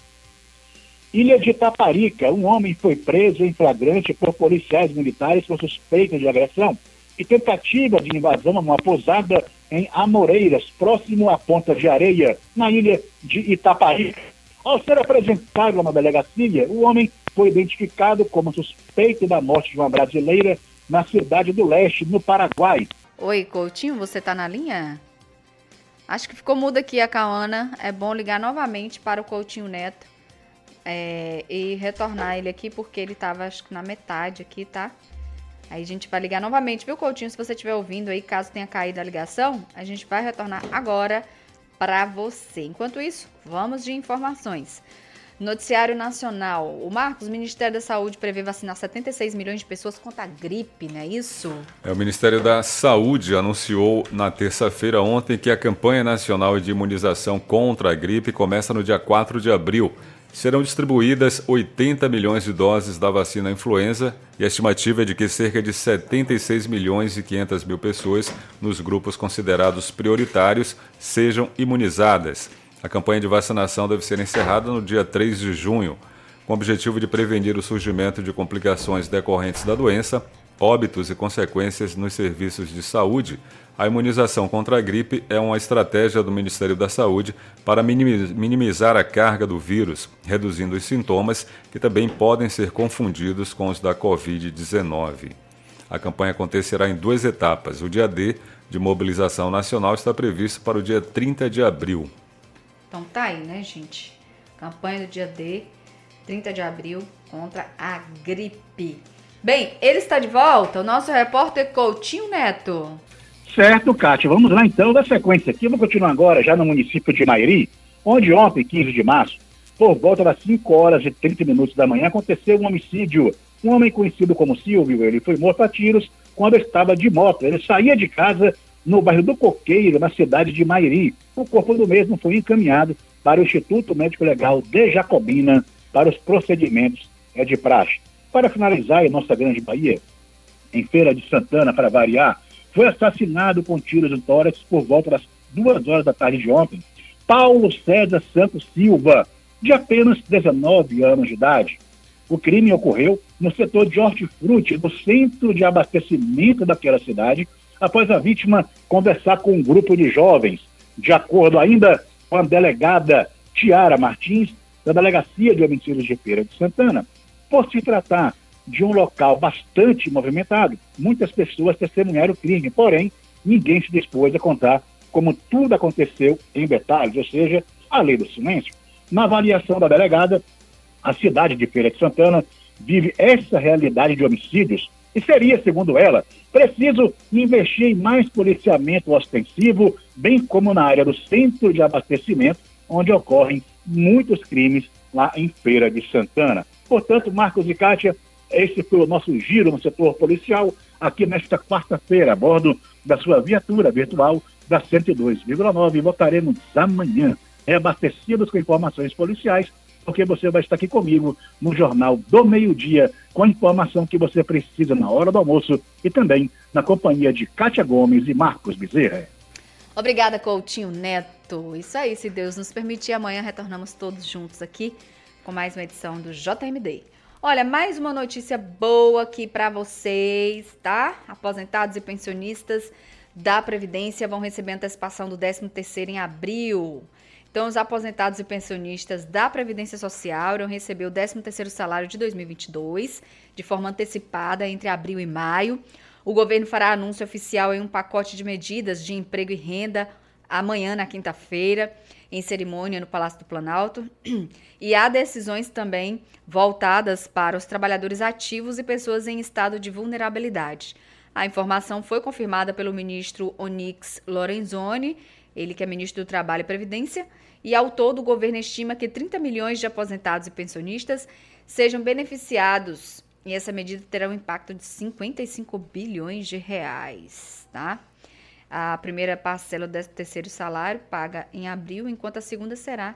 Ilha de Taparica, um homem foi preso em flagrante por policiais militares por suspeita de agressão e tentativa de invasão a uma pousada em Amoreiras, próximo à Ponta de Areia, na ilha de Itaparica. Ao ser apresentado na delegacia, o homem foi identificado como suspeito da morte de uma brasileira na cidade do Leste, no Paraguai. Oi, Coutinho, você tá na linha? Acho que ficou muda aqui a Cauana. É bom ligar novamente para o Coutinho Neto é, e retornar ele aqui, porque ele tava, acho que na metade aqui, tá? Aí a gente vai ligar novamente, viu, Coutinho? Se você estiver ouvindo aí, caso tenha caído a ligação, a gente vai retornar agora para você. Enquanto isso, vamos de informações. Noticiário Nacional. O Marcos, o Ministério da Saúde prevê vacinar setenta e seis milhões de pessoas contra a gripe, não é isso? É, o Ministério da Saúde anunciou na terça-feira ontem que a campanha nacional de imunização contra a gripe começa no dia quatro de abril. Serão distribuídas oitenta milhões de doses da vacina influenza e a estimativa é de que cerca de setenta e seis milhões e quinhentas mil pessoas nos grupos considerados prioritários sejam imunizadas. A campanha de vacinação deve ser encerrada no dia três de junho, com o objetivo de prevenir o surgimento de complicações decorrentes da doença, óbitos e consequências nos serviços de saúde. A imunização contra a gripe é uma estratégia do Ministério da Saúde para minimizar a carga do vírus, reduzindo os sintomas que também podem ser confundidos com os da covid dezenove. A campanha acontecerá em duas etapas. O dia D de mobilização nacional está previsto para o dia trinta de abril. Então tá aí, né, gente? Campanha do dia D, trinta de abril, contra a gripe. Bem, ele está de volta, o nosso repórter Coutinho Neto. Certo, Kátia. Vamos lá, então, da sequência aqui. Vou continuar agora já no município de Mairi, onde ontem, quinze de março, por volta das cinco horas e trinta minutos da manhã, aconteceu um homicídio. Um homem conhecido como Silvio, ele foi morto a tiros quando estava de moto. Ele saía de casa no bairro do Coqueiro, na cidade de Mairi. O corpo do mesmo foi encaminhado para o Instituto Médico Legal de Jacobina para os procedimentos de praxe. Para finalizar, em nossa grande Bahia, em Feira de Santana, para variar, foi assassinado com tiros no tórax por volta das duas horas da tarde de ontem Paulo César Santos Silva, de apenas dezenove anos de idade. O crime ocorreu no setor de hortifruti, no centro de abastecimento daquela cidade, após a vítima conversar com um grupo de jovens. De acordo ainda com a delegada Tiara Martins, da Delegacia de Homicídios de Feira de Santana, por se tratar de um local bastante movimentado, muitas pessoas testemunharam o crime, porém, ninguém se dispôs a contar como tudo aconteceu em detalhes, ou seja, a lei do silêncio. Na avaliação da delegada, a cidade de Feira de Santana vive essa realidade de homicídios e seria, segundo ela, preciso investir em mais policiamento ostensivo, bem como na área do centro de abastecimento, onde ocorrem muitos crimes lá em Feira de Santana. Portanto, Marcos e Kátia, esse foi o nosso giro no setor policial, aqui nesta quarta-feira, a bordo da sua viatura virtual da cento e dois vírgula nove. Voltaremos amanhã, reabastecidos com informações policiais, porque você vai estar aqui comigo no Jornal do Meio-Dia, com a informação que você precisa na hora do almoço e também na companhia de Kátia Gomes e Marcos Bezerra. Obrigada, Coutinho Neto. Isso aí, se Deus nos permitir, amanhã retornamos todos juntos aqui com mais uma edição do J M D. Olha, mais uma notícia boa aqui para vocês, tá? Aposentados e pensionistas da Previdência vão receber antecipação do décimo terceiro em abril. Então, os aposentados e pensionistas da Previdência Social irão receber o décimo terceiro salário de dois mil e vinte e dois, de forma antecipada entre abril e maio. O governo fará anúncio oficial em um pacote de medidas de emprego e renda amanhã, na quinta-feira, em cerimônia no Palácio do Planalto. E há decisões também voltadas para os trabalhadores ativos e pessoas em estado de vulnerabilidade. A informação foi confirmada pelo ministro Onyx Lorenzoni, ele que é ministro do Trabalho e Previdência, e ao todo o governo estima que trinta milhões de aposentados e pensionistas sejam beneficiados, e essa medida terá um impacto de cinquenta e cinco bilhões de reais, tá? A primeira parcela do décimo terceiro salário paga em abril, enquanto a segunda será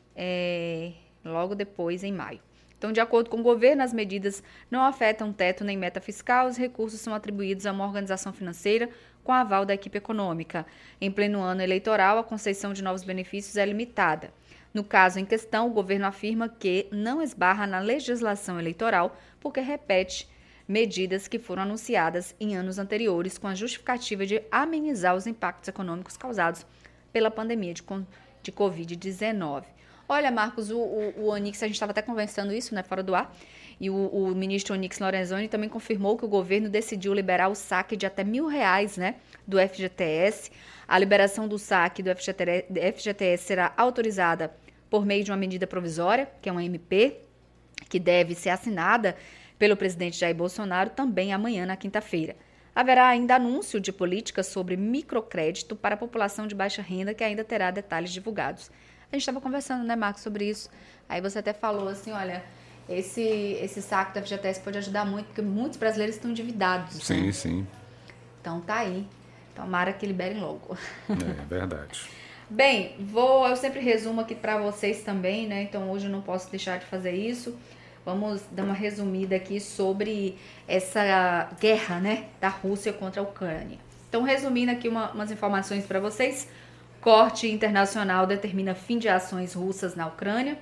é, logo depois, em maio. Então, de acordo com o governo, as medidas não afetam teto nem meta fiscal, os recursos são atribuídos a uma organização financeira com aval da equipe econômica. Em pleno ano eleitoral, a concessão de novos benefícios é limitada. No caso em questão, o governo afirma que não esbarra na legislação eleitoral porque repete medidas que foram anunciadas em anos anteriores com a justificativa de amenizar os impactos econômicos causados pela pandemia de, de covid dezenove. Olha, Marcos, o, o, o Onyx, a gente estava até conversando isso, né, fora do ar, e o, o ministro Onyx Lorenzoni também confirmou que o governo decidiu liberar o saque de até mil reais, né, do F G T S. A liberação do saque do F G T S será autorizada por meio de uma medida provisória, que é uma M P, que deve ser assinada pelo presidente Jair Bolsonaro também amanhã, na quinta-feira. Haverá ainda anúncio de políticas sobre microcrédito para a população de baixa renda, que ainda terá detalhes divulgados. A gente estava conversando, né, Marcos, sobre isso. Aí você até falou assim, olha, esse, esse saco da F G T S pode ajudar muito, porque muitos brasileiros estão endividados. Sim, né? sim. Então tá aí. Tomara que liberem logo. É verdade. Bem, vou, eu sempre resumo aqui para vocês também, né? Então hoje eu não posso deixar de fazer isso. Vamos dar uma resumida aqui sobre essa guerra, né, da Rússia contra a Ucrânia. Então, resumindo aqui uma, umas informações para vocês. Corte internacional determina fim de ações russas na Ucrânia.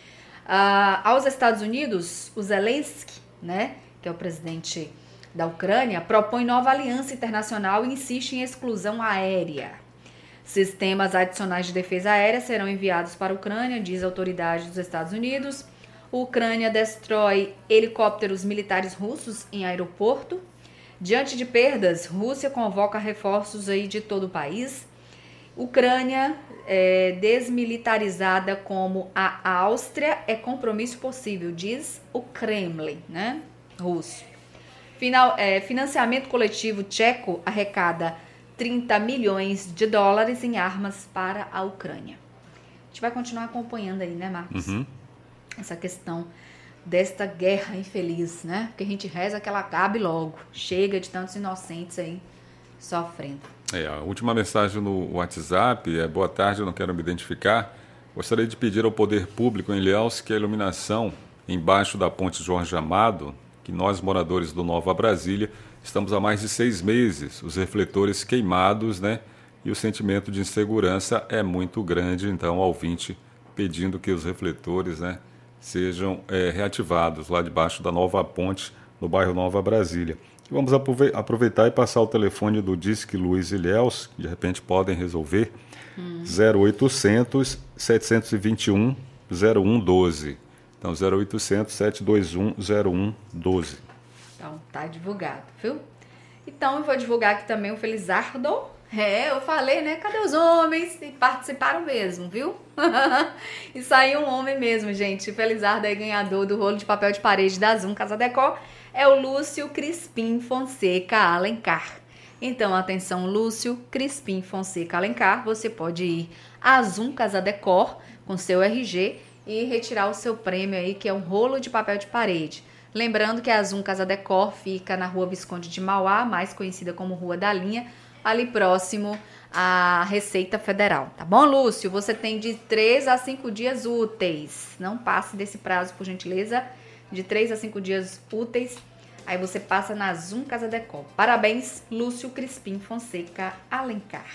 Ah, aos Estados Unidos, o Zelensky, né, que é o presidente da Ucrânia, propõe nova aliança internacional e insiste em exclusão aérea. Sistemas adicionais de defesa aérea serão enviados para a Ucrânia, diz a autoridade dos Estados Unidos. A Ucrânia destrói helicópteros militares russos em aeroporto. Diante de perdas, Rússia convoca reforços aí de todo o país. Ucrânia é, desmilitarizada como a Áustria é compromisso possível, diz o Kremlin, né, russo. Final, é, financiamento coletivo tcheco arrecada trinta milhões de dólares em armas para a Ucrânia. A gente vai continuar acompanhando aí, né, Marcos? Uhum. Essa questão desta guerra infeliz, né? Porque a gente reza que ela acabe logo. Chega de tantos inocentes aí sofrendo. É, a última mensagem no WhatsApp é: boa tarde, eu não quero me identificar. Gostaria de pedir ao poder público em Ilhéus que a iluminação embaixo da ponte Jorge Amado, que nós moradores do Nova Brasília estamos há mais de seis meses, os refletores queimados, né? E o sentimento de insegurança é muito grande, então, ao ouvinte pedindo que os refletores, né, sejam é, reativados lá debaixo da nova ponte, no bairro Nova Brasília. E vamos aproveitar e passar o telefone do Disque Luz Ilhéus, que de repente podem resolver, hum. zero oitocentos, setecentos e vinte e um, zero um doze. Então, zero oitocentos, setecentos e vinte e um, zero um doze. Então, tá divulgado, viu? Então, eu vou divulgar aqui também o Felizardo. É, eu falei, né? Cadê os homens? E participaram mesmo, viu? E saiu um homem mesmo, gente. O Felizardo é ganhador do rolo de papel de parede da Zoom Casa Decor. É o Lúcio Crispim Fonseca Alencar. Então, atenção, Lúcio Crispim Fonseca Alencar. Você pode ir à Zoom Casa Decor com seu R G e retirar o seu prêmio aí, que é um rolo de papel de parede. Lembrando que a Zoom Casa Decor fica na Rua Visconde de Mauá, mais conhecida como Rua da Linha, ali próximo à Receita Federal. Tá bom, Lúcio? Você tem de três a cinco dias úteis. Não passe desse prazo, por gentileza. De três a cinco dias úteis. Aí você passa na Zoom Casa Decor. Parabéns, Lúcio Crispim Fonseca Alencar.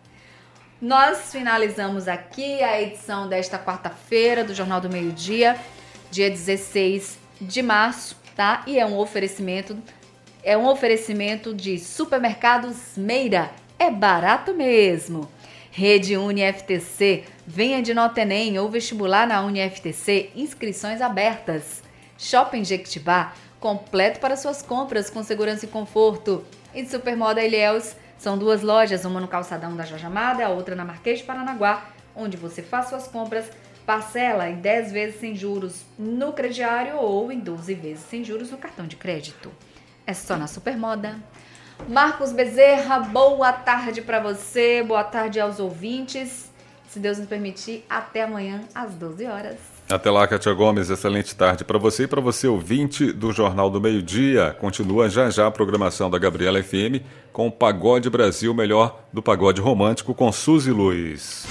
Nós finalizamos aqui a edição desta quarta-feira do Jornal do Meio-Dia, dia dezesseis de março, tá? E é um oferecimento... É um oferecimento de Supermercados Meira. É barato mesmo. Rede UniFTC, venha de Nota Enem ou vestibular na UniFTC, inscrições abertas. Shopping Jequitibá, completo para suas compras com segurança e conforto. E de Supermoda Ilhéus, são duas lojas, uma no calçadão da Jorge Amado e a outra na Marquês de Paranaguá, onde você faz suas compras, parcela em dez vezes sem juros no crediário ou em doze vezes sem juros no cartão de crédito. É só na Supermoda. Marcos Bezerra, boa tarde para você, boa tarde aos ouvintes. Se Deus nos permitir, até amanhã às doze horas. Até lá, Kátia Gomes, excelente tarde para você e para você ouvinte do Jornal do Meio Dia. Continua já já a programação da Gabriela F M com o Pagode Brasil, melhor do pagode romântico com Suzy Luiz.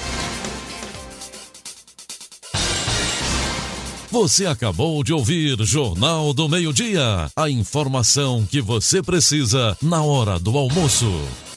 Você acabou de ouvir Jornal do Meio Dia, a informação que você precisa na hora do almoço.